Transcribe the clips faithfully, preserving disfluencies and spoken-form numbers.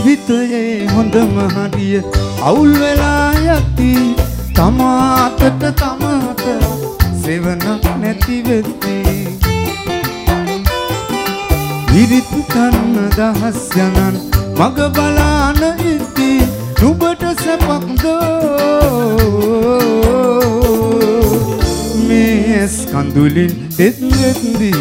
ජීවිතයේ හොඳම හරිය අවුල් වෙලා යති තමාටට තමාට සෙවණක් නැති වෙති විරිත් කන්න දහස් ගණන් මග බලාන ඉති නුඹට සැපක් දෝ මේ ස්කන්දුලින් දෙත් දෙත්දී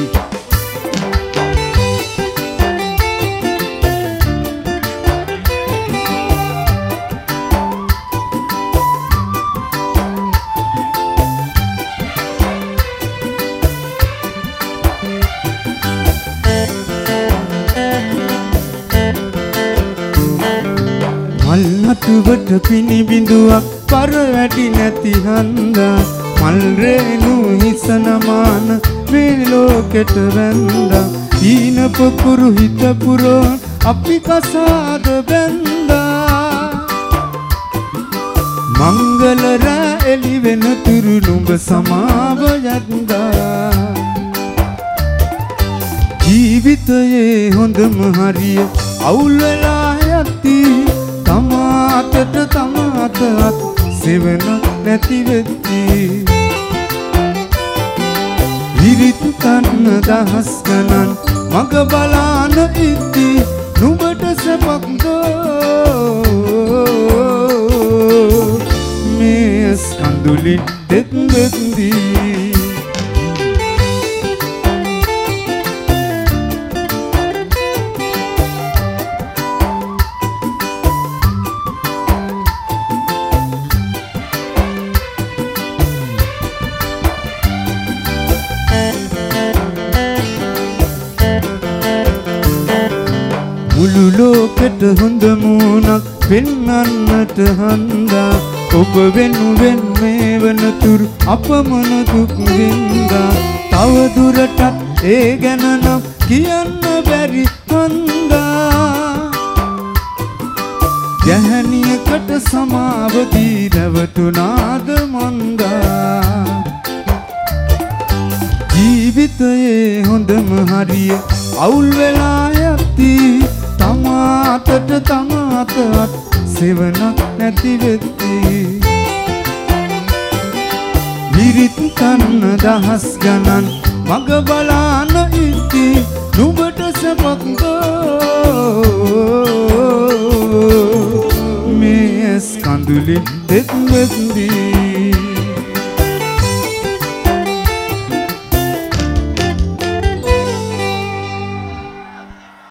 මල්නටුවට පිණි බිඳුවක් පර වැඩි නැති හන්දා මල් රේණු හිසනමාන මේ ලෝකෙට වැන්දා ඊන පොකුරු හිත පුරෝන් අපි කසාද බැන්දා මංගල රෑ එළි වෙන තුරු නුඹ සමාව යද්දා ජීවිතයේ හොඳම හරිය අවුල් වෙලා යති තමාටට තමාටත් සෙවණක් නැති වෙති විරිත් කන්න දහස් ගණන් මග බලාන ඉති නුඹට සැපක් දෝ මේ ස්කන්දුලින් දෙත් දෙත්දී මුළු ලෝකෙට හොඳ මූණක් පෙන්වන්නට හන්දා ඔබ වෙනුවෙන් මේ වනතුරු අපමණ දුක් වින්දා තව දුරටත් ඒ ගැන නම් කියන්න බැරි හන්දා ගැහණියකට සමාව දී නැවතුනාද මන්දා ජීවිතයේ හොඳම හරිය අවුල් වෙලා යති තමාටට තමාටත් සෙවණක් නැති වෙති විරිත් කන්න දහස් ගණන් මග බලාන ඉති නුඹට සැපක් දෝ මේ ස්කන්දුලින් දෙත් දෙත්දී